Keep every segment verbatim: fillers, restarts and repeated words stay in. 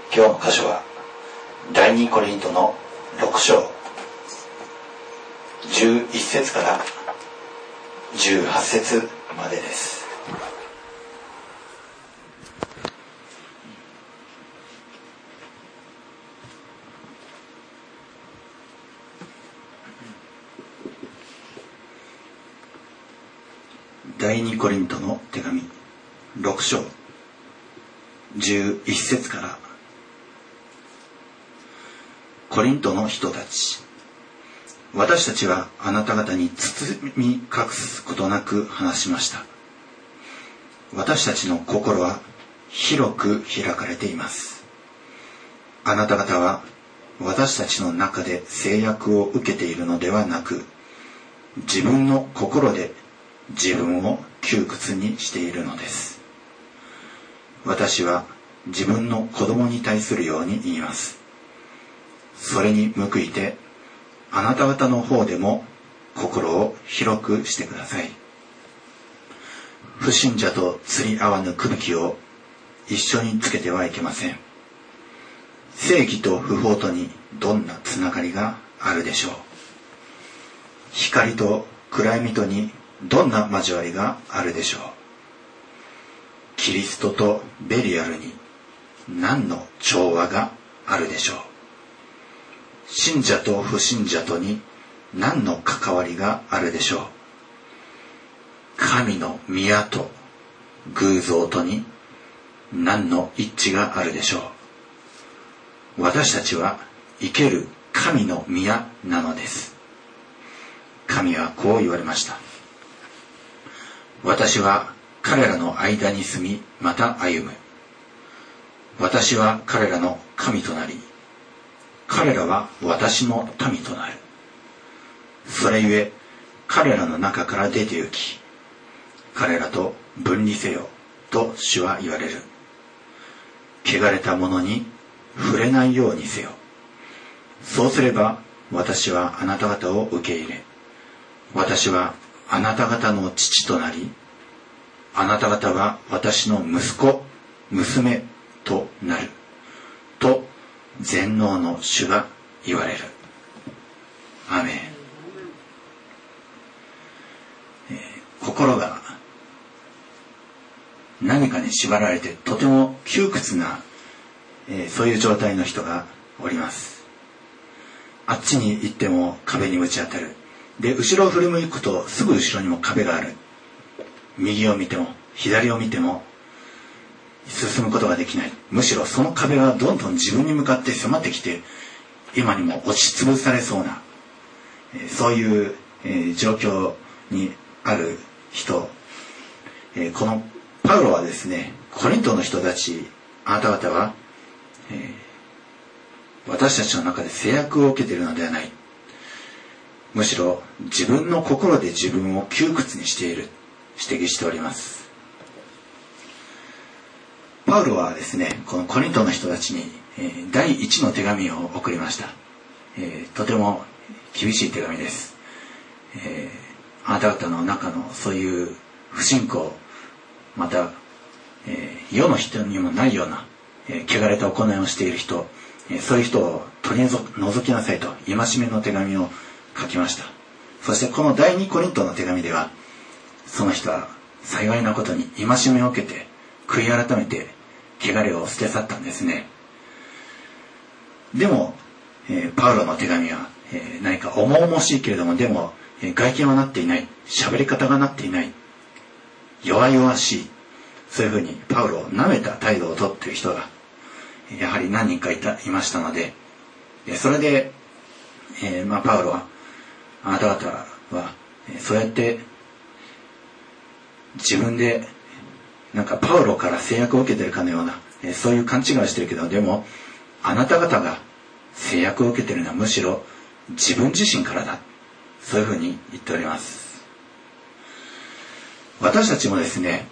今日の箇所は第二コリントのろく章じゅういっ節からじゅうはち節までです。第二コリントの手紙ろく章じゅういっ節から。コリントの人たち、私たちはあなた方に包み隠すことなく話しました。私たちの心は広く開かれています。あなた方は私たちの中で制約を受けているのではなく、自分の心で自分を窮屈にしているのです。私は自分の子供に対するように言います。それに報いて、あなた方の方でも心を広くしてください。不信者と釣り合わぬくびきを一緒につけてはいけません。正義と不法とにどんなつながりがあるでしょう。光と暗闇とにどんな交わりがあるでしょう。キリストとベリアルに何の調和があるでしょう。信者と不信者とに何の関わりがあるでしょう。神の宮と偶像とに何の一致があるでしょう。私たちは生ける神の宮なのです。神はこう言われました。私は彼らの間に住み、また歩む。私は彼らの神となり、彼らは私の民となる。それゆえ彼らの中から出て行き、彼らと分離せよと主は言われる。汚れたものに触れないようにせよ。そうすれば私はあなた方を受け入れ、私はあなた方の父となり、あなた方は私の息子、娘となると全能の主が言われる。アーメン。えー、心が何かに縛られてとても窮屈な、えー、そういう状態の人がおります。あっちに行っても壁にぶち当たる。で、後ろを振り向くとすぐ後ろにも壁がある。右を見ても左を見ても進むことができない。むしろその壁はどんどん自分に向かって迫ってきて、今にも落ちつぶされそうな、えー、そういう、えー、状況にある人、えー、このパウロはですね、コリントの人たち、あなた方は、えー、私たちの中で制約を受けているのではない。むしろ自分の心で自分を窮屈にしている、指摘しております。パウロはですね、このコリントの人たちに、えー、第一の手紙を送りました。えー、とても厳しい手紙です。えー、あなた方の中のそういう不信仰、また、えー、世の人にもないような、えー、汚れた行いをしている人、えー、そういう人を取り除きなさいと戒めの手紙を書きました。そしてこの第二コリントの手紙では、その人は幸いなことに戒めを受けて悔い改めて汚れを捨て去ったんですね。でも、えー、パウロの手紙は、えー、何か重々しいけれども、でも、えー、外見はなっていない、喋り方がなっていない、弱々しい、そういうふうにパウロを舐めた態度をとっている人がやはり何人かいたいましたので、それで、えーまあ、パウロはあなた方はそうやって自分でなんかパウロから制約を受けているかのような、えー、そういう勘違いをしているけど、でもあなた方が制約を受けているのはむしろ自分自身からだ、そういうふうに言っております。私たちもですね、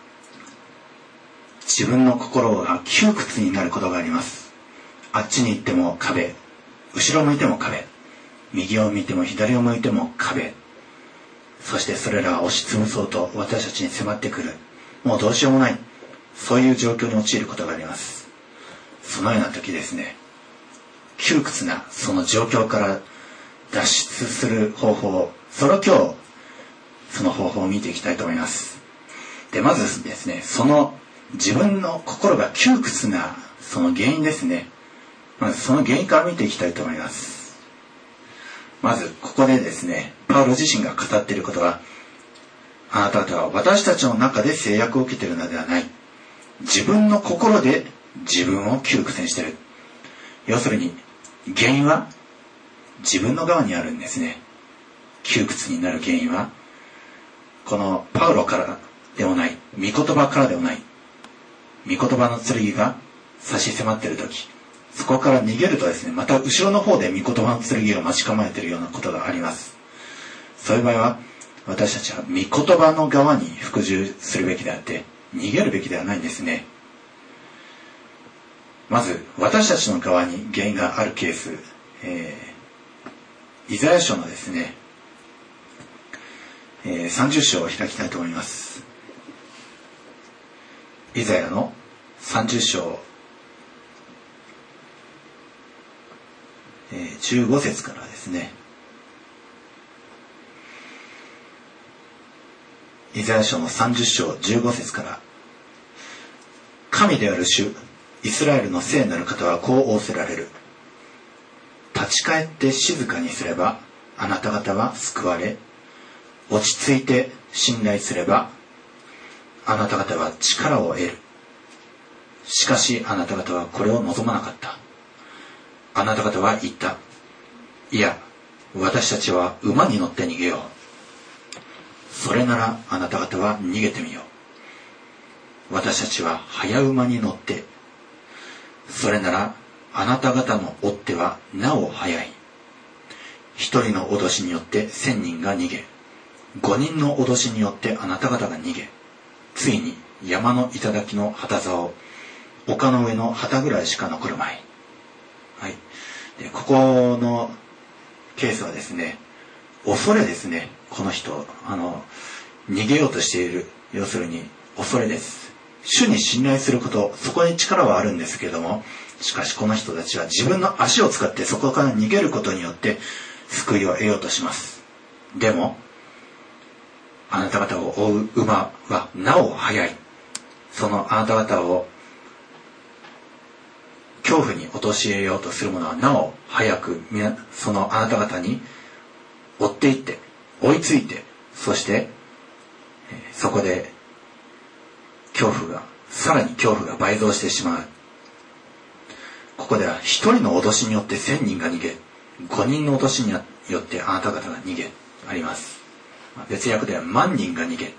自分の心が窮屈になることがあります。あっちに行っても壁、後ろを向いても壁、右を見ても左を向いても壁、そしてそれらを押しつぶそうと私たちに迫ってくる、もうどうしようもない、そういう状況に陥ることがあります。 そのような時ですね、窮屈なその状況から脱出する方法、それを今日その方法を見ていきたいと思います。で、まずですね、その自分の心が窮屈なその原因ですね、まずその原因から見ていきたいと思います。まずここでですね、パウロ自身が語っていることは、あなた方は私たちの中で制約を受けているのではない、自分の心で自分を窮屈にしている。要するに原因は自分の側にあるんですね。窮屈になる原因はこのパウロからでもない、御言葉からでもない。御言葉の剣が差し迫っている時、そこから逃げるとですね、また後ろの方で御言葉の剣が待ち構えているようなことがあります。そういう場合は私たちは御言葉の側に服従するべきであって、逃げるべきではないんですね。まず私たちの側に原因があるケース、えー、イザヤ書のですね、えー、さんじゅっ章を開きたいと思います。イザヤのさんじゅっ章、えー、じゅうご節からですね。イザヤ書のさんじゅっ章じゅうご節から、神である主イスラエルの聖なる方はこう仰せられる。立ち返って静かにすればあなた方は救われ、落ち着いて信頼すればあなた方は力を得る。しかしあなた方はこれを望まなかった。あなた方は言った。いや、私たちは馬に乗って逃げよう。それならあなた方は逃げてみよう。私たちは早馬に乗って、それならあなた方の追っ手はなお早い。一人の脅しによって千人が逃げ、五人の脅しによってあなた方が逃げ、ついに山の頂の旗竿、丘の上の旗ぐらいしか残るまい。はい。で、ここのケースはですね、恐れですね。この人、あの、逃げようとしている、要するに恐れです。主に信頼すること、そこに力はあるんですけれども、しかしこの人たちは自分の足を使ってそこから逃げることによって救いを得ようとします。でも、あなた方を追う馬はなお速い。そのあなた方を恐怖に陥れようとする者はなお早く、そのあなた方に追っていって、追いついて、そしてそこで恐怖が、さらに恐怖が倍増してしまう。ここでは一人の脅しによって千人が逃げ、五人の脅しによってあなた方が逃げ、あります。別訳では万人が逃げ。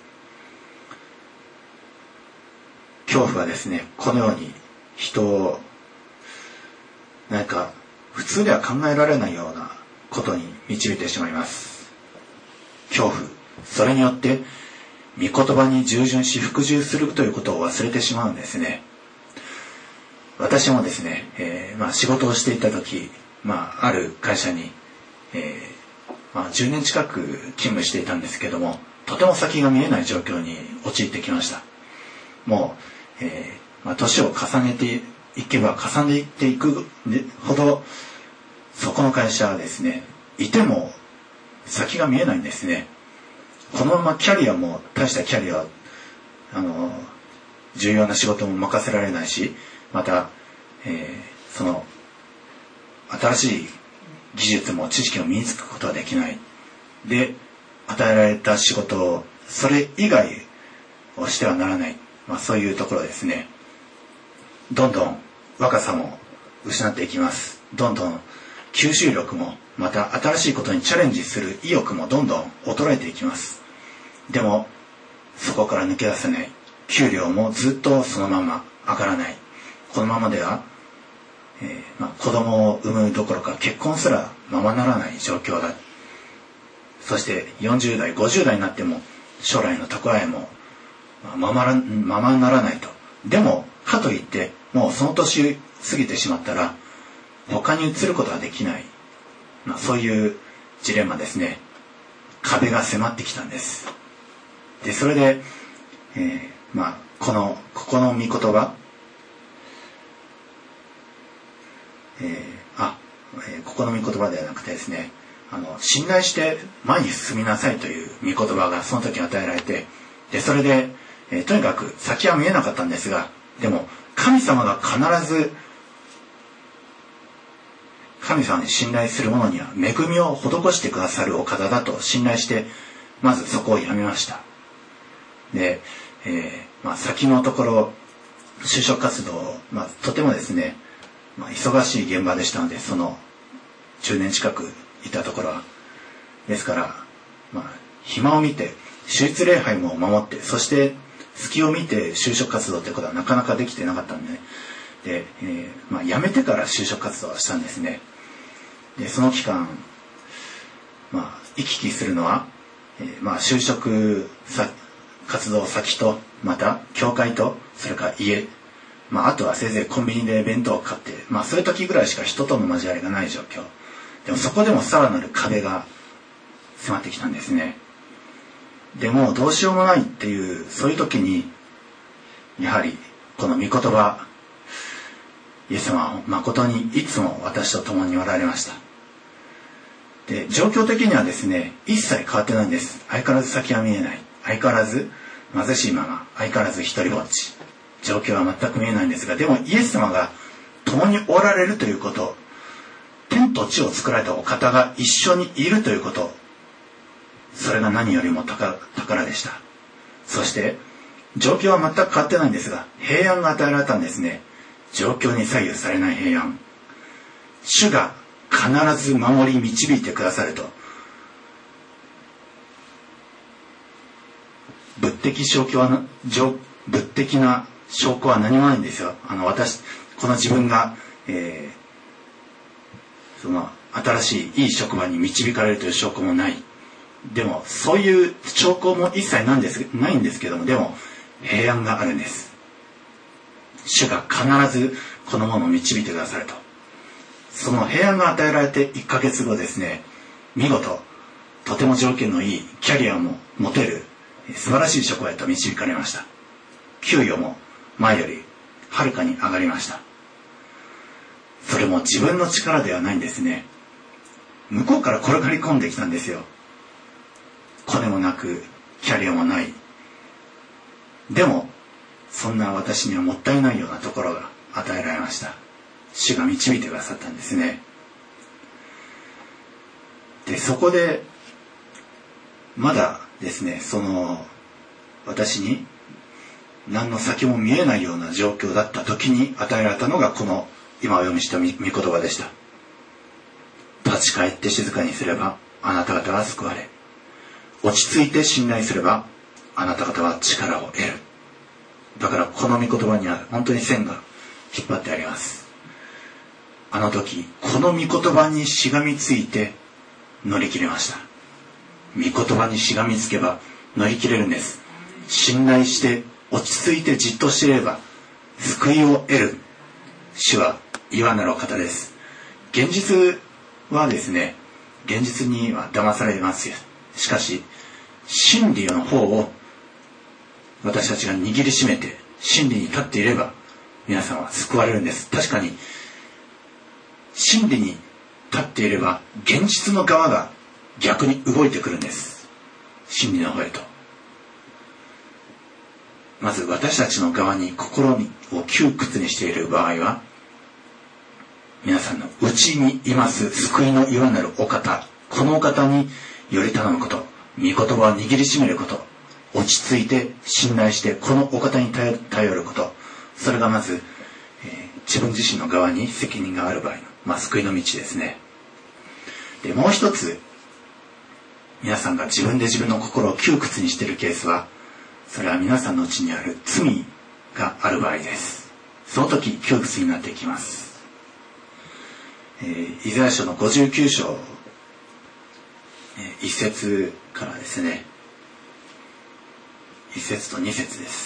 恐怖はですね、このように人をなんか普通では考えられないようなことに導いてしまいます。恐怖、それによって御言葉に従順し服従するということを忘れてしまうんですね。私もですね、えーまあ、仕事をしていた時、まあ、ある会社に、えーまあ、じゅうねん近く勤務していたんですけども、とても先が見えない状況に陥ってきました。もう、えーまあ、年を重ねていけば重ねていくほど、そこの会社はですね、いても先が見えないんですね。このままキャリアも大したキャリア、あの重要な仕事も任せられないし、また、えー、その新しい技術も知識も身につくことはできない。で、与えられた仕事をそれ以外をしてはならない。まあそういうところですね。どんどん若さも失っていきます。どんどん吸収力も、また新しいことにチャレンジする意欲もどんどん衰えていきます。でもそこから抜け出せない。給料もずっとそのまま上がらない。このままでは、えーまあ、子供を産むどころか結婚すらままならない状況だ。そしてよんじゅう代ごじゅう代になっても将来の蓄えもままな、ままならないと。でもかといってもうその年過ぎてしまったら他に移ることはできない、まあ、そういうジレンマですね。壁が迫ってきたんです。でそれで、えーまあ、このここの御言葉、 えー、あ、えー、ここの御言葉ではなくてですね、あの信頼して前に進みなさいという御言葉がその時与えられて、でそれで、えー、とにかく先は見えなかったんですが、でも神様が必ず神様に信頼する者には恵みを施してくださるお方だと信頼して、まずそこをやめました。で、えーまあ、先のところ就職活動、まあ、とてもですね、まあ、忙しい現場でしたので、そのじゅうねん近くいたところはですから、まあ、暇を見て主日礼拝も守って、そして隙を見て就職活動ってことはなかなかできてなかったんで、ね、で、えーまあ、辞めてから就職活動をしたんですね。でその期間、まあ、行き来するのは、えーまあ、就職さ活動先と、また教会と、それから家、まあ、あとはせいぜいコンビニで弁当を買って、まあ、そういう時ぐらいしか人との交わりがない状況でも、そこでもさらなる壁が迫ってきたんですね。でもうどうしようもないっていう、そういう時にやはりこの御言葉、イエス様は誠にいつも私と共におられました。で状況的にはですね、一切変わってないんです。相変わらず先は見えない、相変わらず貧しいまま、相変わらず一人ぼっち、状況は全く見えないんですが、でもイエス様が共におられるということ、天と地を作られたお方が一緒にいるということ、それが何よりも 宝, 宝でした。そして状況は全く変わってないんですが、平安が与えられたんですね。状況に左右されない平安、主が必ず守り導いてくださると。物的証拠は物的な証拠は何もないんですよ。あの私この自分が、えー、その新しいいい職場に導かれるという証拠もない。でもそういう証拠も一切なんですないんですけども、でも平安があるんです。主が必ずこのものを導いてくださると。その平安が与えられていっかげつごですね、見事とても条件のいいキャリアも持てる素晴らしい職場へと導かれました。給与も前よりはるかに上がりました。それも自分の力ではないんですね。向こうから転がり込んできたんですよ。コネもなくキャリアもない。でもそんな私にはもったいないようなところが与えられました。主が導いてくださったんですね。でそこでまだですね、その私に何の先も見えないような状況だった時に与えられたのが、この今お読みした御言葉でした。立ち返って静かにすればあなた方は救われ、落ち着いて信頼すればあなた方は力を得る。だからこの御言葉には本当に線が引っ張ってあります。あの時この御言葉にしがみついて乗り切れました。御言葉にしがみつけば乗り切れるんです。信頼して落ち着いてじっとしていれば救いを得る。主は岩なるお方です。現実はですね、現実には騙されますよ。しかし真理の方を私たちが握りしめて真理に立っていれば皆さんは救われるんです。確かに真理に立っていれば現実の側が逆に動いてくるんです。真理の方へと。まず私たちの側に心を窮屈にしている場合は、皆さんの内にいます救いの岩なるお方、このお方により頼むこと、御言葉を握りしめること、落ち着いて信頼してこのお方に頼ること、それがまず、えー、自分自身の側に責任がある場合の、まあ、救いの道ですね。でもう一つ、皆さんが自分で自分の心を窮屈にしているケースは、それは皆さんのうちにある罪がある場合です。その時窮屈になっていきます。えー、イザヤ書のごじゅうきゅう章、えー、いっ節からですね、いっ節とに節です。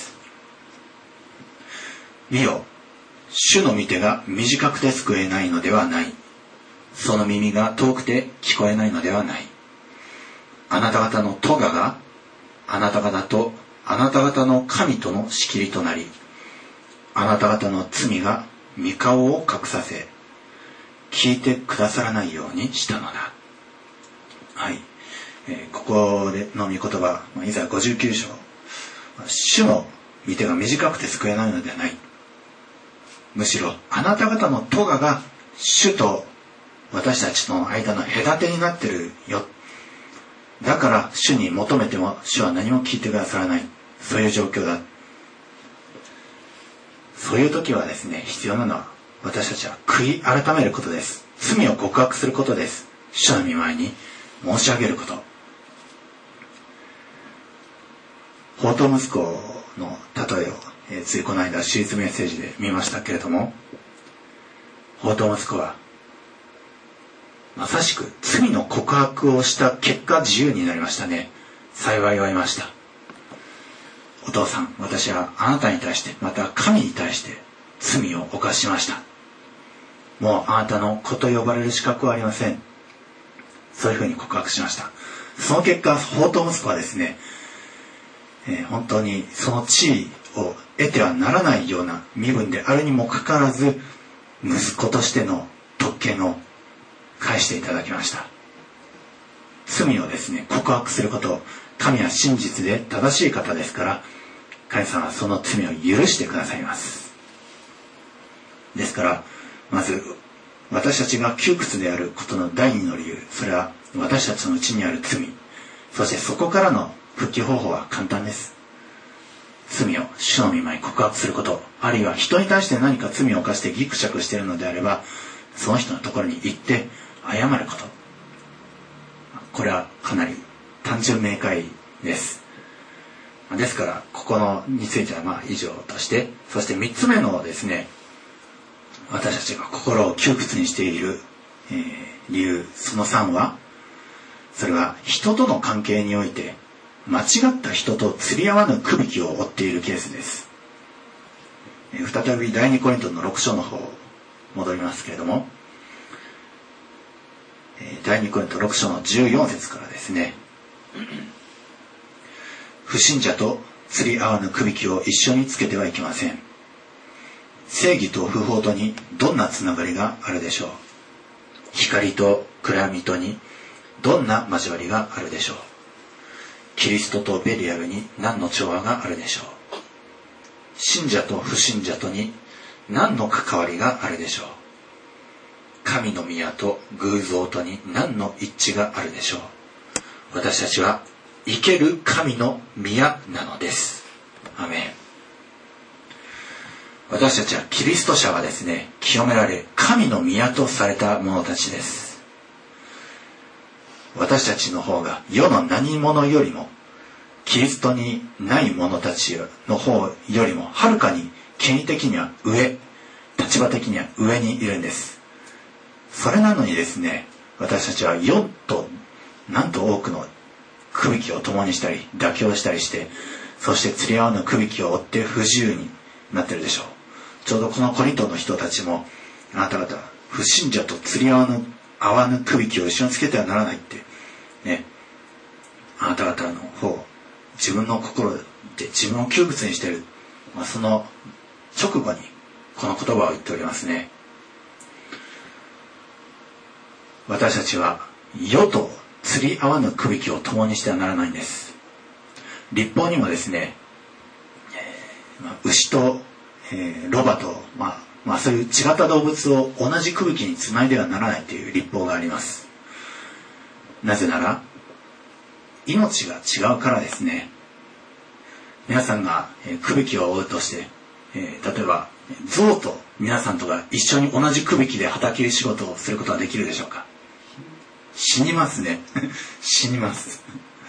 見よ、主の御手が短くて救えないのではない。その耳が遠くて聞こえないのではない。あなた方の咎があなた方とあなた方の神との仕切りとなり、あなた方の罪が御顔を隠させ、 聞いてくださらないようにしたのだ。はい、えー、ここでの御言葉、イザヤごじゅうきゅう章、主の御手が短くて救えないのではない。むしろあなた方の咎が主と私たちの間の隔てになってるよ。だから主に求めても主は何も聞いてくださらない。そういう状況だ。そういう時はですね、必要なのは私たちは悔い改めることです。罪を告白することです。主の御前に申し上げること。放蕩息子の例えを、えー、ついこの間シリーズメッセージで見ましたけれども、放蕩息子はまさしく罪の告白をした結果自由になりましたね。幸いを得ました。お父さん、私はあなたに対して、また神に対して罪を犯しました。もうあなたの子と呼ばれる資格はありません。そういうふうに告白しました。その結果、放蕩息子はですね、えー、本当にその地位を得てはならないような身分であるにもかかわらず、息子としての特権を返していただきました。罪をですね、告白すること、神は真実で正しい方ですから、神様はその罪を許してくださいます。ですから、まず私たちが窮屈であることの第二の理由、それは私たちのうちにある罪、そしてそこからの復帰方法は簡単です。罪を主の御前に告白すること、あるいは人に対して何か罪を犯してギクシャクしているのであれば、その人のところに行って謝ること。これはかなり単純明快です。ですからここのについてはまあ以上として、そして三つ目のですね、私たちが心を窮屈にしている、えー、理由、そのさんは、それは人との関係において間違った人と釣り合わぬ区引きを負っているケースです。えー、再び第二コリントのろく章の方戻りますけれども、えー、第二コリントろく章のじゅうよん節からですね、不信者と釣り合わぬ区引きを一緒につけてはいけません。正義と不法とにどんなつながりがあるでしょう。光と暗闇とにどんな交わりがあるでしょう。キリストとベリアルに何の調和があるでしょう。信者と不信者とに何の関わりがあるでしょう。神の宮と偶像とに何の一致があるでしょう。私たちは生ける神の宮なのです。アメン。私たちはキリスト者はですね、清められ神の宮とされた者たちです。私たちの方が世の何者よりもキリストにない者たちの方よりもはるかに権威的には上、立場的には上にいるんです。それなのにですね、私たちは世となんと多くの区引きを共にしたり妥協したりして、そして釣り合わぬ区引きを追って不自由になっているでしょう。ちょうどこのコリントの人たちも、あなた方不信者と釣り合わぬ合わぬ区引きを一緒につけてはならないってね、あなた方の方、自分の心で自分を窮屈にしている、まあ、その直後にこの言葉を言っておりますね。私たちは世と釣り合わぬ区引きを共にしてはならないんです。律法にもですね、えーまあ、牛と、えー、ロバと、まあまあ、そういう違った動物を同じ区引きにつないではならないという律法があります。なぜなら命が違うからですね。皆さんが、えー、区引きを追うとして、えー、例えば象と皆さんとが一緒に同じ区引きで畑仕事をすることはできるでしょうか。死にますね死にます。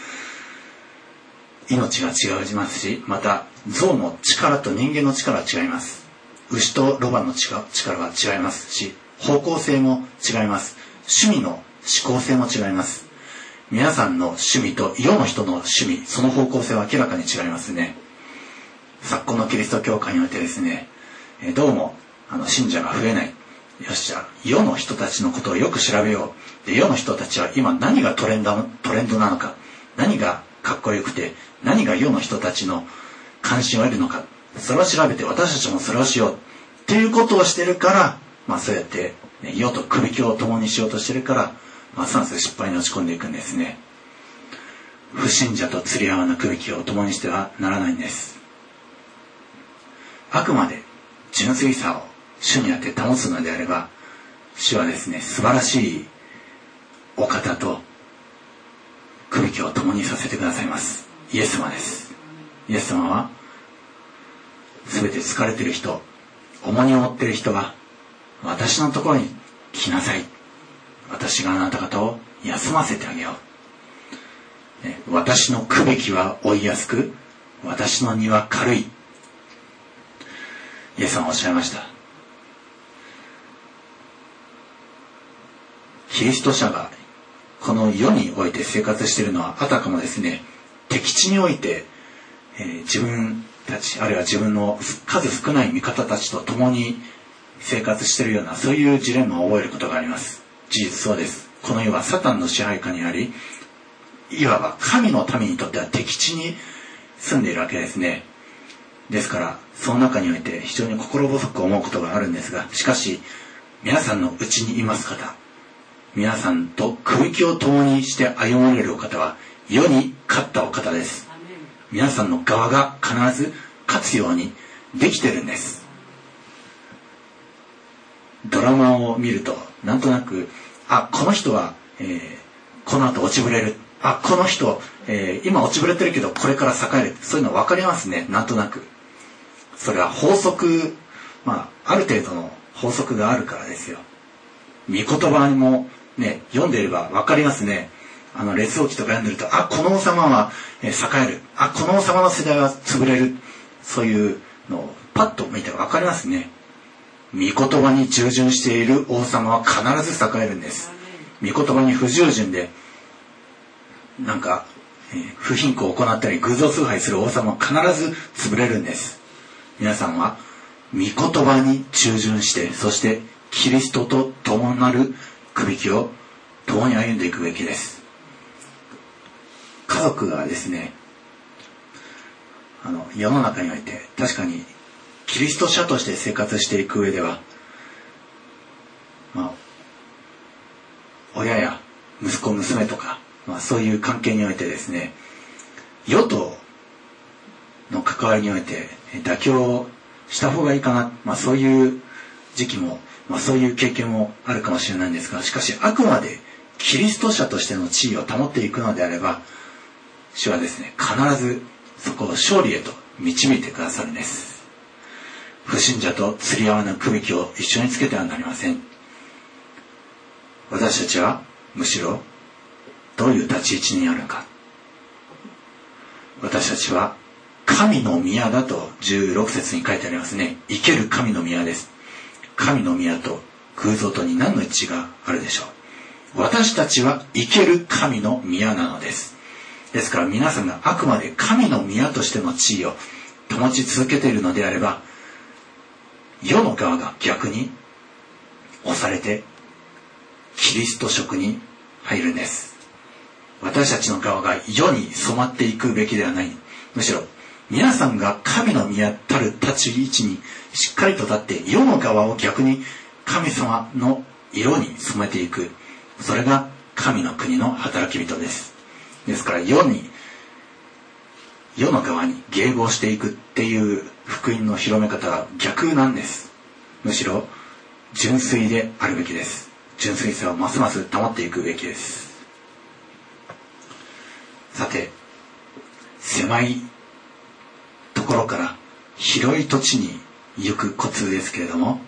命が違いますし、また象の力と人間の力は違います。牛とロバの力は違いますし、方向性も違います。趣味の思考性も違います。皆さんの趣味と世の人の趣味、その方向性は明らかに違いますね。昨今のキリスト教会においてですね、どうもあの信者が増えない。よっしゃ、世の人たちのことをよく調べよう。で、世の人たちは今何がトレンド、トレンドなのか、何がかっこよくて、何が世の人たちの関心を得るのか、それを調べて私たちもそれをしようっていうことをしてるから、まあそうやってね、世とくびきを共にしようとしてるから、ますます失敗に落ち込んでいくんですね。不信者と釣り合わぬくびきを共にしてはならないんです。あくまで純粋さを主にあって保つのであれば、主はですね、素晴らしいお方とくびきを共にさせてくださいます。イエス様です。イエス様はすべて疲れている人、重荷を負っている人は私のところに来なさい。私があなた方を休ませてあげよう。ね、私のくびきは負いやすく、私の荷は軽い。イエス様はおっしゃいました。キリスト者がこの世において生活しているのは、あたかもですね、敵地において、えー、自分たち、あるいは自分の数少ない味方たちと共に生活しているような、そういうジレンマを覚えることがあります。事実そうです。この世はサタンの支配下にあり、いわば神の民にとっては敵地に住んでいるわけですね。ですから、その中において非常に心細く思うことがあるんですが、しかし、皆さんのうちにいます方、皆さんとくびきを共にして歩まれるお方は、世に勝ったお方です。皆さんの側が必ず勝つようにできてるんです。ドラマを見ると、なんとなく、あ、この人は、えー、この後落ちぶれる。あ、この人、えー、今落ちぶれてるけど、これから栄える。そういうの分かりますね、なんとなく。それは法則、まあ、ある程度の法則があるからですよ。御言葉もね、読んでいれば分かりますね。あの、列王記とか読んでると、あ、この王様は、えー、栄える。あ、この王様の世代は潰れる。そういうのをパッと見て分かりますね。御言葉に従順している王様は必ず栄えるんです。御言葉に不従順で、なんか、えー、不貧困を行ったり偶像崇拝する王様は必ず潰れるんです。皆さんは御言葉に従順して、そしてキリストと共なるくびきを共に歩んでいくべきです。家族がですね、あの世の中において確かにキリスト者として生活していく上では、まあ、親や息子娘とか、まあ、そういう関係においてですね、世との関わりにおいて妥協した方がいいかな、まあ、そういう時期も、まあ、そういう経験もあるかもしれないんですが、しかしあくまでキリスト者としての地位を保っていくのであれば、主はですね、必ずそこを勝利へと導いてくださるんです。不信者と釣り合わぬくびきを一緒につけてはなりません。私たちはむしろどういう立ち位置にあるのか。私たちは神の宮だとじゅうろく節に書いてありますね。生ける神の宮です。神の宮と偶像とに何の一致があるでしょう。私たちは生ける神の宮なのです。ですから皆さんがあくまで神の宮としての地位を保ち続けているのであれば、世の側が逆に押されてキリスト色に入るんです。私たちの側が世に染まっていくべきではない。むしろ皆さんが神の宮たる立ち位置にしっかりと立って世の側を逆に神様の色に染めていく。それが神の国の働き人です。ですから世に世の側に迎合していくっていう福音の広め方は逆なんです。むしろ純粋であるべきです。純粋さをますます保っていくべきです。さて、狭いところから広い土地に行くコツですけれども、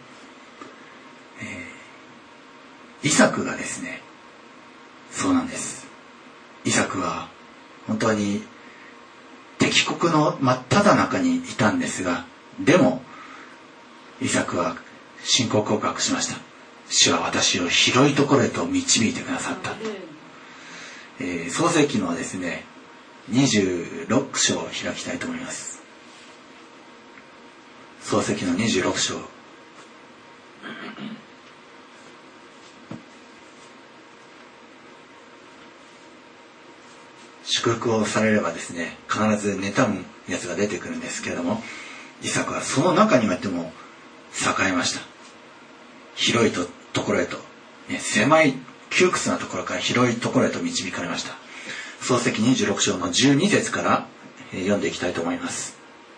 えー、イサクがですね、そうなんです。イサクは本当に敵国の真っ只中にいたんですが、でもイサクは信仰告白しました。主は私を広いところへと導いてくださった。えー、創世記のですねにじゅうろく章を開きたいと思います。創世記のにじゅうろく章、祝福をされればですね、必ず妬むやつが出てくるんですけれども、イサクはその中においても栄えました。広いとところへと、ね、狭い窮屈なところから広いところへと導かれました。創世記にじゅうろく章のじゅうに節から読んでいきたいと思います。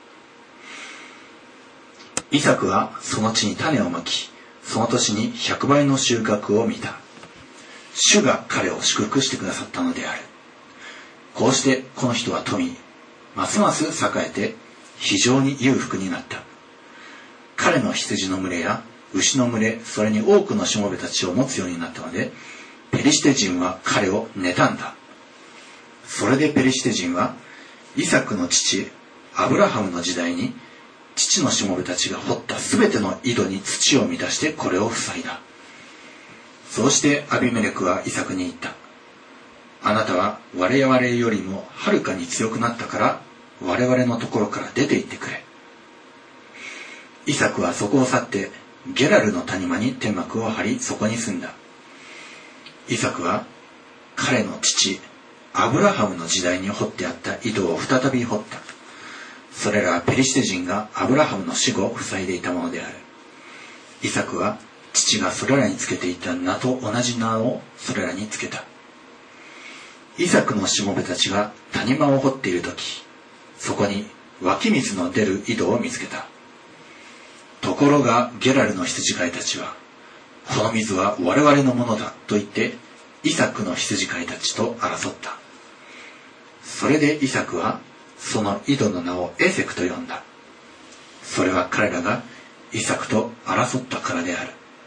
イサクはその地に種をまき、その年にひゃくばいの収穫を見た。主が彼を祝福してくださったのである。こうしてこの人は富、ますます栄えて非常に裕福になった。彼の羊の群れや牛の群れ、それに多くのしもべたちを持つようになったので、ペリシテ人は彼を妬んだ。それでペリシテ人はイサクの父アブラハムの時代に父のしもべたちが掘ったすべての井戸に土を満たしてこれを塞いだ。そうしてアビメレクはイサクに言った。あなたは我々よりもはるかに強くなったから我々のところから出て行ってくれ。イサクはそこを去ってゲラルの谷間に天幕を張り、そこに住んだ。イサクは彼の父アブラハムの時代に掘ってあった井戸を再び掘った。それらはペリシテ人がアブラハムの死後を塞いでいたものである。イサクは父がそれらにつけていた名と同じ名をそれらにつけた。イサクのしもべたちが谷間を掘っているとき、そこに湧き水の出る井戸を見つけた。ところがゲラルの羊飼いたちは、この水は我々のものだと言ってイサクの羊飼いたちと争った。それでイサクはその井戸の名をエセクと呼んだ。それは彼らがイサクと争ったからである。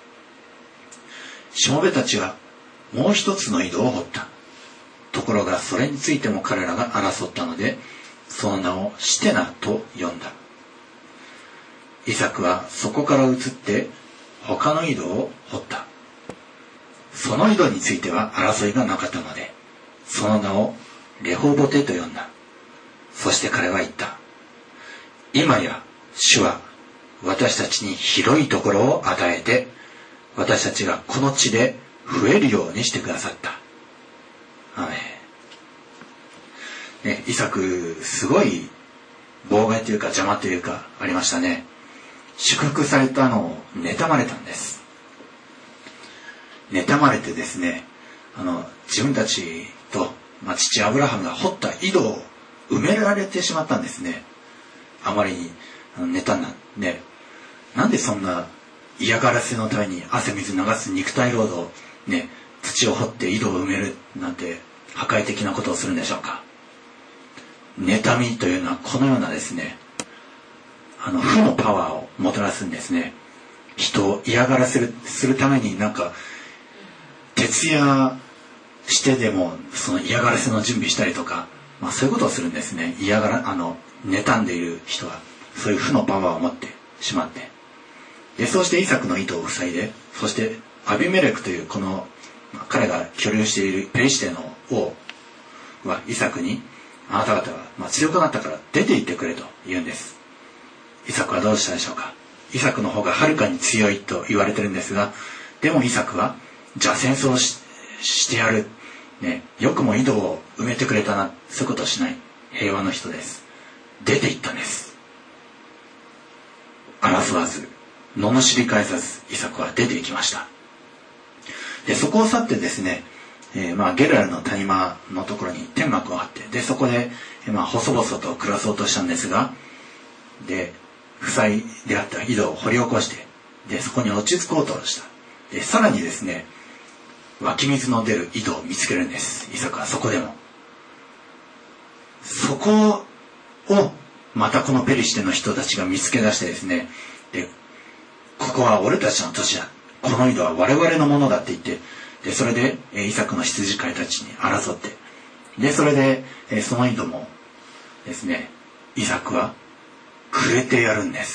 しもべたちはもう一つの井戸を掘った。ところがそれについても彼らが争ったので、その名をシテナと呼んだ。イサクはそこから移って他の井戸を掘った。その井戸については争いがなかったので、その名をレホボテと呼んだ。そして彼は言った。今や主は私たちに広いところを与えて、私たちがこの地で増えるようにしてくださった。アーメン。ね、イサクすごい妨害というか邪魔というかありましたね。祝福されたのを妬まれたんです。妬まれてですね、あの自分たちと、まあ、父アブラハムが掘った井戸を埋められてしまったんですね。あまりに妬んだね。なんでそんな嫌がらせのために汗水流す肉体労働、ね、土を掘って井戸を埋めるなんて破壊的なことをするんでしょうか。妬みというのはこのようなですね、あの負のパワーをもたらすんですね。人を嫌がらせるするためになんか徹夜してでもその嫌がらせの準備したりとか、まあ、そういうことをするんですね。嫌がらあの妬んでいる人はそういう負のパワーを持ってしまって、でそうしてイサクの井戸を塞いで、そしてアビメレクというこの、まあ、彼が居留しているペリシテの王はイサクに、あなた方は、まあ、強くなったから出て行ってくれと言うんです。イサクはどうしたでしょうか。イサクの方がはるかに強いと言われてるんですが、でもイサクはじゃあ戦争 し, してやる、ね、よくも井戸を埋めてくれたな、そういうことをしない平和の人です。出て行ったんです。争わず罵り返さずイサクは出て行きました。でそこを去ってですね、えー、まあゲラルの谷間のところに天幕を張って、でそこで、えー、まあ細々と暮らそうとしたんですが、で負債であった井戸を掘り起こして、でそこに落ち着こうとした。でさらにですね、湧き水の出る井戸を見つけるんです。イサクはそこでもそこをまたこのペリシテの人たちが見つけ出してですね、でここは俺たちの土地だ、この井戸は我々のものだって言って、でそれでイサクの羊飼いたちに争って、でそれでその井戸もですね、イサクはくれてやるんです。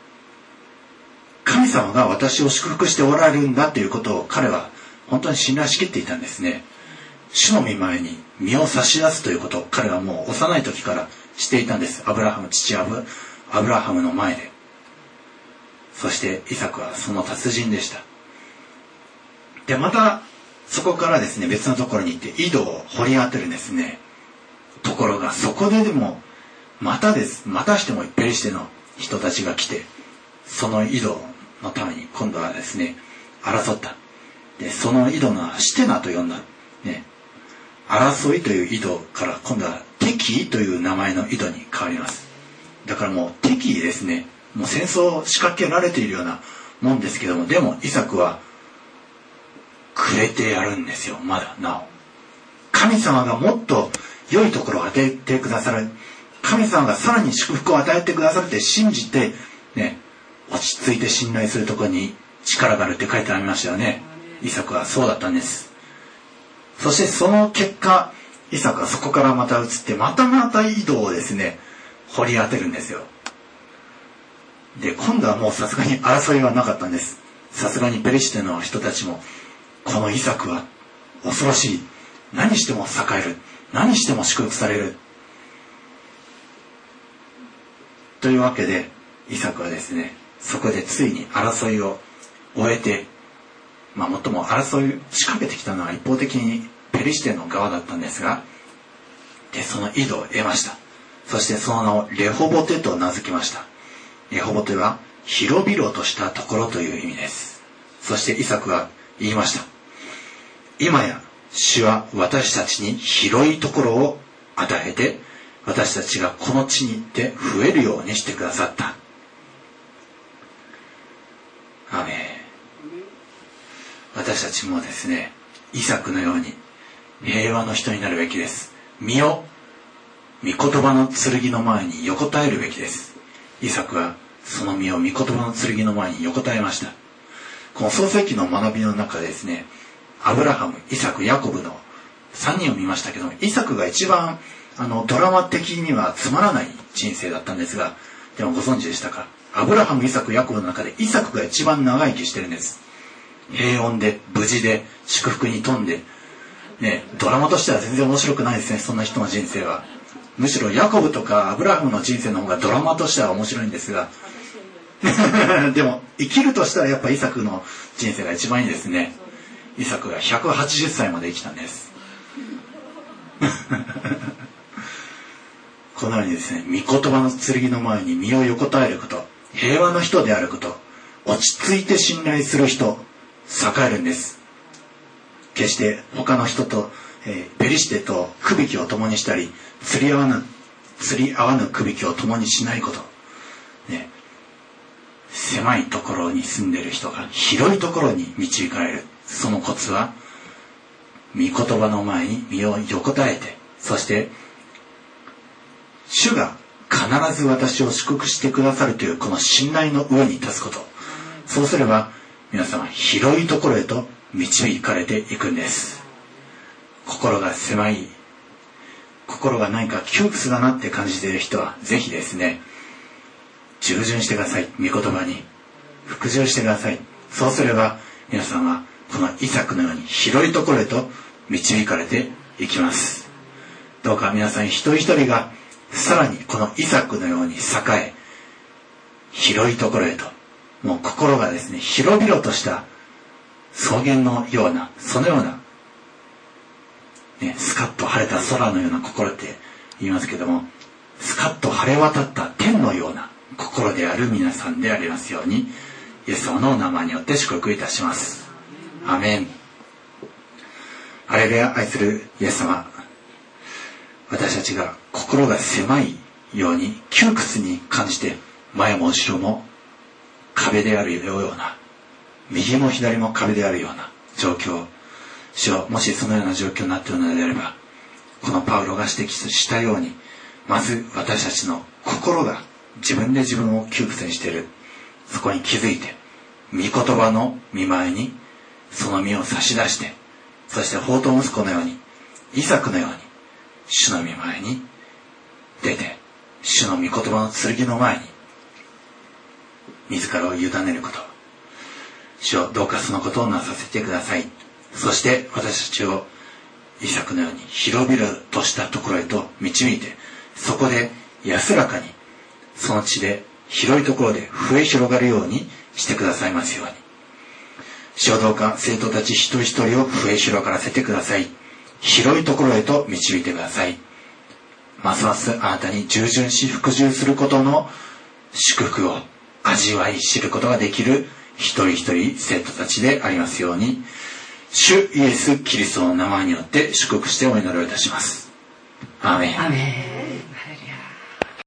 神様が私を祝福しておられるんだということを彼は本当に信頼しきっていたんですね。主の御前に身を差し出すということを彼はもう幼い時からしていたんです。アブラハム父アブアブラハムの前で。そしてイサクはその達人でした。でまたそこからですね、別のところに行って井戸を掘り当てるんですね。ところがそこででもまたですまたしてもペリシテの人たちが来て、その井戸のために今度はですね争った。で、その井戸のシテナと呼んだ。ね。争いという井戸から今度は敵意という名前の井戸に変わります。だからもう敵意ですね。もう戦争を仕掛けられているようなもんですけども、でもイサクはくれてやるんですよ。まだなお。神様がもっと良いところを与えてくださる。神様がさらに祝福を与えてくださるって信じて、ね、落ち着いて信頼するところに力があるって書いてありましたよね。イサクはそうだったんです。そしてその結果、イサクはそこからまた移って、またまた井戸をですね、掘り当てるんですよ。で、今度はもうさすがに争いはなかったんです。さすがにペリシテの人たちも、このイサクは恐ろしい。何しても栄える。何しても祝福される。というわけで、イサクはですね、そこでついに争いを終えて、まあもっとも争いを仕掛けてきたのは一方的にペリシテの側だったんですが、で、その井戸を得ました。そしてその名をレホボテと名付けました。レホボテは広々としたところという意味です。そしてイサクは言いました。今や主は私たちに広いところを与えて、私たちがこの地に行って増えるようにしてくださった。アーメン。私たちもですね、イサクのように平和の人になるべきです。身を御言葉の剣の前に横たえるべきです。イサクはその身を御言葉の剣の前に横たえました。この創世記の学びの中でですね、アブラハム、イサク、ヤコブのさんにんを見ましたけども、イサクが一番あのドラマ的にはつまらない人生だったんですが、でもご存知でしたか？アブラハム、イサク、ヤコブの中でイサクが一番長生きしてるんです。平穏で無事で祝福に富んで、ね、ドラマとしては全然面白くないですね、そんな人の人生は。むしろヤコブとかアブラハムの人生の方がドラマとしては面白いんですがでも生きるとしたらやっぱイサクの人生が一番いいですね。イサクがひゃくはちじゅっさいまで生きたんですこのようにですね、御言葉の剣の前に身を横たえること、平和の人であること、落ち着いて信頼する人、栄えるんです。決して他の人と、えー、ペリシテとくびきを共にしたり、釣り合わぬ釣り合わぬくびきを共にしないこと、ね、狭いところに住んでいる人が広いところに導かれる。そのコツは御言葉の前に身を横たえて、そして主が必ず私を祝福してくださるというこの信頼の上に立つこと。そうすれば皆様広いところへと導かれていくんです。心が狭い、心が何か窮屈だなって感じている人はぜひですね、従順してください。御言葉に服従してください。そうすれば皆さんはこのイサクのように広いところへと導かれていきます。どうか皆さん一人一人がさらにこのイサクのように栄え、広いところへと、もう心がですね、広々とした草原のような、そのような、ね、スカッと晴れた空のような心って言いますけども、スカッと晴れ渡った天のような心である皆さんでありますように、イエス様のお名前によって祝福いたします。アーメン。ハレルヤ。愛するイエス様、私たちが心が狭いように窮屈に感じて、前も後ろも壁であるような、右も左も壁であるような状況、主よ、もしそのような状況になっているのであれば、このパウロが指摘したように、まず私たちの心が自分で自分を窮屈にしている、そこに気づいて、御言葉の御前にその身を差し出して、そして放蕩息子のように、イサクのように主の御前に出て、主の御言葉の剣の前に自らを委ねること、主をどうかそのことをなさせてください。そして私たちをイサクのように広々としたところへと導いて、そこで安らかにその地で広いところで増え広がるようにしてくださいますように。主をどうか生徒たち一人一人を増え広がらせてください。広いところへと導いてください。ますますあなたに従順し服従することの祝福を味わい知ることができる一人一人生徒たちでありますように、主イエス・キリストの名前によって祝福してお祈りをいたします。アーメン。 アーメン。